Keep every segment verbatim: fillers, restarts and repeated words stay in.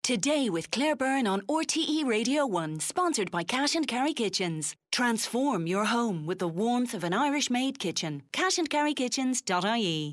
Today with Claire Byrne on R T E Radio one, sponsored by Cash and Carry Kitchens. Transform your home with the warmth of an Irish-made kitchen. cash and carry kitchens dot I E.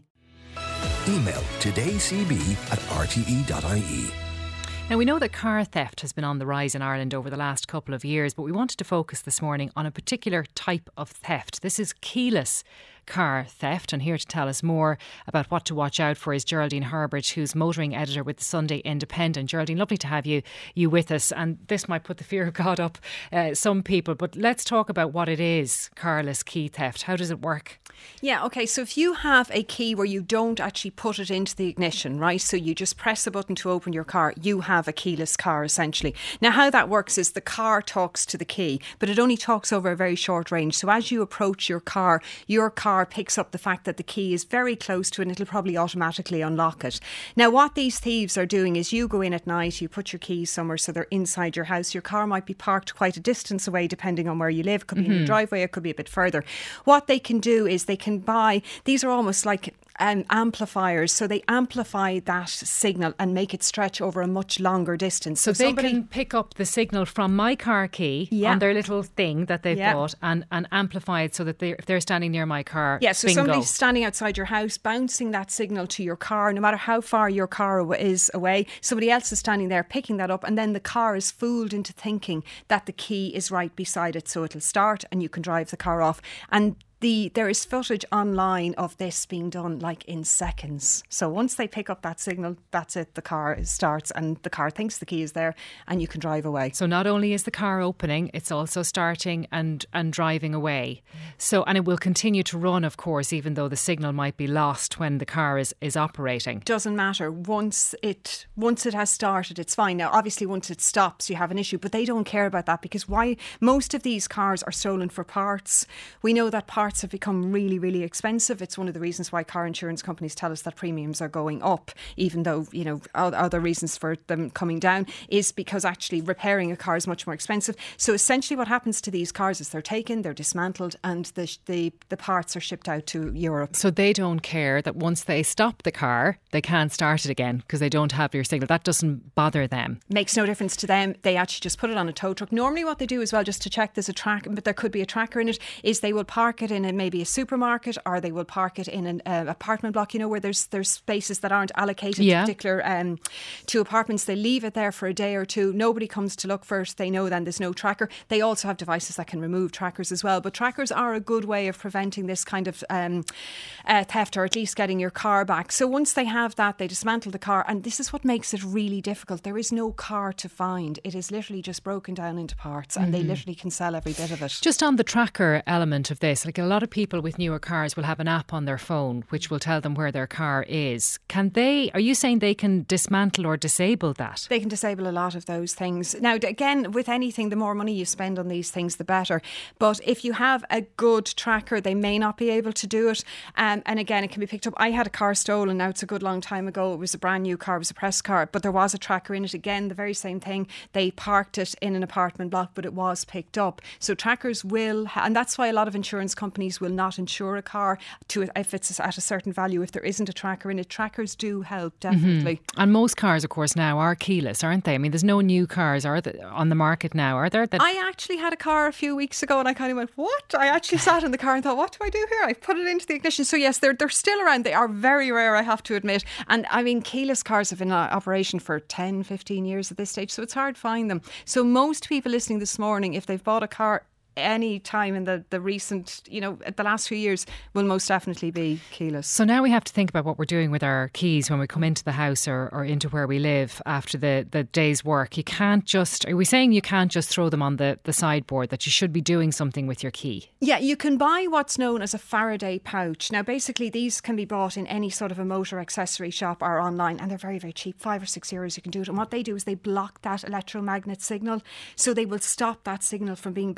Email todaycb at r t e dot I E. Now, we know that car theft has been on the rise in Ireland over the last couple of years, but we wanted to focus this morning on a particular type of theft. This is keyless car theft, and here to tell us more about what to watch out for is Geraldine Herbert, who's motoring editor with the Sunday Independent. Geraldine, lovely to have you you with us, and this might put the fear of God up uh, some people, but let's talk about what it is, carless key theft. How does it work? Yeah, okay, so if you have a key where you don't actually put it into the ignition, right, so you just press a button to open your car, you have a keyless car essentially. Now how that works is the car talks to the key, but it only talks over a very short range. So as you approach your car, your car picks up the fact that the key is very close to it and it'll probably automatically unlock it. Now what these thieves are doing is you go in at night, you put your keys somewhere so they're inside your house. Your car might be parked quite a distance away depending on where you live. It could be mm-hmm. in your driveway, it could be a bit further. What they can do is they can buy, these are almost like Um, amplifiers, so they amplify that signal and make it stretch over a much longer distance. So, so they somebody, can pick up the signal from my car key yeah. on their little thing that they've yeah. bought and, and amplify it so that they, if they're standing near my car, yeah, so bingo. Somebody's standing outside your house bouncing that signal to your car, no matter how far your car is away, somebody else is standing there picking that up, and then the car is fooled into thinking that the key is right beside it, so it'll start and you can drive the car off. And The, there is footage online of this being done like in seconds. So once they pick up that signal, that's it, the car starts and the car thinks the key is there and you can drive away. So not only is the car opening, it's also starting and, and driving away. So, and it will continue to run, of course, even though the signal might be lost when the car is, is operating. Doesn't matter. Once it once it has started, it's fine. Now, obviously, once it stops, you have an issue, but they don't care about that because why most of these cars are stolen for parts. We know that parts have become really, really expensive. It's one of the reasons why car insurance companies tell us that premiums are going up, even though, you know, other reasons for them coming down is because actually repairing a car is much more expensive. So essentially what happens to these cars is they're taken, they're dismantled and the the, the parts are shipped out to Europe. So they don't care that once they stop the car, they can't start it again because they don't have your signal. That doesn't bother them. Makes no difference to them. They actually just put it on a tow truck. Normally what they do as well, just to check there's a track, but there could be a tracker in it, is they will park it in a, maybe a supermarket, or they will park it in an uh, apartment block, you know, where there's there's spaces that aren't allocated yeah. to particular um, to apartments. They leave it there for a day or two. Nobody comes to look for it. They know then there's no tracker. They also have devices that can remove trackers as well. But trackers are a good way of preventing this kind of um, uh, theft, or at least getting your car back. So once they have that, they dismantle the car, and this is what makes it really difficult. There is no car to find. It is literally just broken down into parts, and mm. they literally can sell every bit of it. Just on the tracker element of this, like a lot of people with newer cars will have an app on their phone which will tell them where their car is. Can they, are you saying they can dismantle or disable that? They can disable a lot of those things. Now, again, with anything, the more money you spend on these things, the better. But if you have a good tracker, they may not be able to do it. Um, and again, it can be picked up. I had a car stolen. Now, it's a good long time ago. It was a brand new car. It was a press car. But there was a tracker in it. Again, the very same thing. They parked it in an apartment block, but it was picked up. So trackers will, ha- and that's why a lot of insurance companies will not insure a car to if it's at a certain value if there isn't a tracker in it. Trackers do help, definitely. Mm-hmm. And most cars, of course, now are keyless, aren't they? I mean, there's no new cars are there, on the market now, are there? That I actually had a car a few weeks ago and I kind of went, what? I actually sat in the car and thought, what do I do here? I put it into the ignition. So yes, they're, they're still around. They are very rare, I have to admit. And I mean, keyless cars have been in operation for ten, fifteen years at this stage, so it's hard to find them. So most people listening this morning, if they've bought a car any time in the, the recent, you know, the last few years, will most definitely be keyless. So now we have to think about what we're doing with our keys when we come into the house or, or into where we live after the, the day's work. You can't just, are we saying you can't just throw them on the, the sideboard, that you should be doing something with your key? Yeah, you can buy what's known as a Faraday pouch. Now basically these can be bought in any sort of a motor accessory shop or online, and they're very, very cheap, five or six euros you can do it. And what they do is they block that electromagnet signal, so they will stop that signal from being bounced. And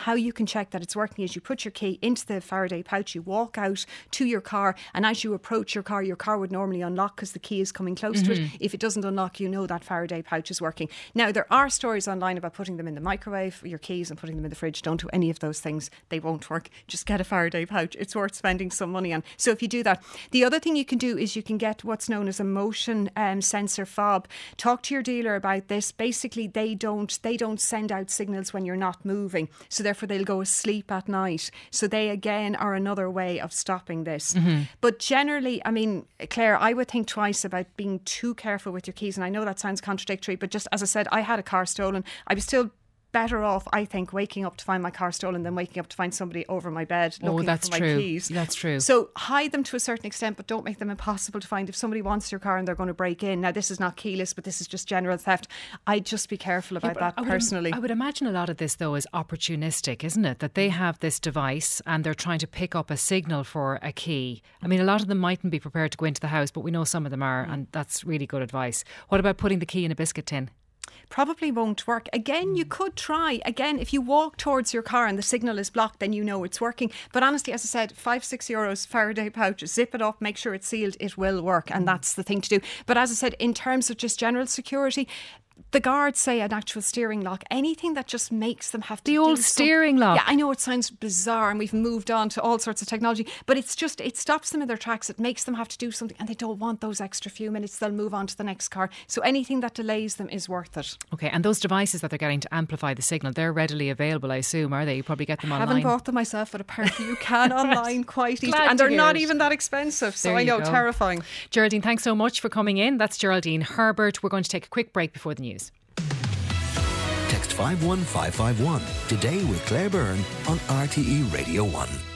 how you can check that it's working is you put your key into the Faraday pouch, you walk out to your car, and as you approach your car, your car would normally unlock because the key is coming close mm-hmm. to it. If it doesn't unlock, you know that Faraday pouch is working. Now, there are stories online about putting them in the microwave, your keys, and putting them in the fridge. Don't do any of those things. They won't work. Just get a Faraday pouch. It's worth spending some money on. So if you do that, the other thing you can do is you can get what's known as a motion um, sensor fob. Talk to your dealer about this. Basically, they don't they don't send out signals when you're not moving, so therefore they'll go asleep at night. So they again are another way of stopping this. Mm-hmm. But generally, I mean, Claire, I would think twice about being too careful with your keys. And I know that sounds contradictory, but just as I said, I had a car stolen. I was still better off, I think, waking up to find my car stolen than waking up to find somebody over my bed looking oh, that's for my true. keys. That's true. So hide them to a certain extent, but don't make them impossible to find. If somebody wants your car and they're going to break in, now this is not keyless, but this is just general theft, I'd just be careful about yeah, that I personally. Would, I would imagine a lot of this, though, is opportunistic, isn't it? That they have this device and they're trying to pick up a signal for a key. I mean, a lot of them mightn't be prepared to go into the house, but we know some of them are, and that's really good advice. What about putting the key in a biscuit tin? Probably won't work. Again, you could try. Again, if you walk towards your car and the signal is blocked, then you know it's working. But honestly, as I said, five, six euros Faraday pouch, zip it up, make sure it's sealed, it will work. And that's the thing to do. But as I said, in terms of just general security, the guards say an actual steering lock, anything that just makes them have to the do old steering lock. Yeah, I know it sounds bizarre and we've moved on to all sorts of technology, but it's just, it stops them in their tracks. It makes them have to do something and they don't want those extra few minutes. They'll move on to the next car. So anything that delays them is worth it. Okay, and those devices that they're getting to amplify the signal, they're readily available, I assume, are they? You probably get them online. I haven't bought them myself, but apparently you can online quite easily. Glad and they're not it. even that expensive. So there I know, go. terrifying. Geraldine, thanks so much for coming in. That's Geraldine Herbert. We're going to take a quick break before the news. Text five one five five one today with Claire Byrne on R T E Radio one.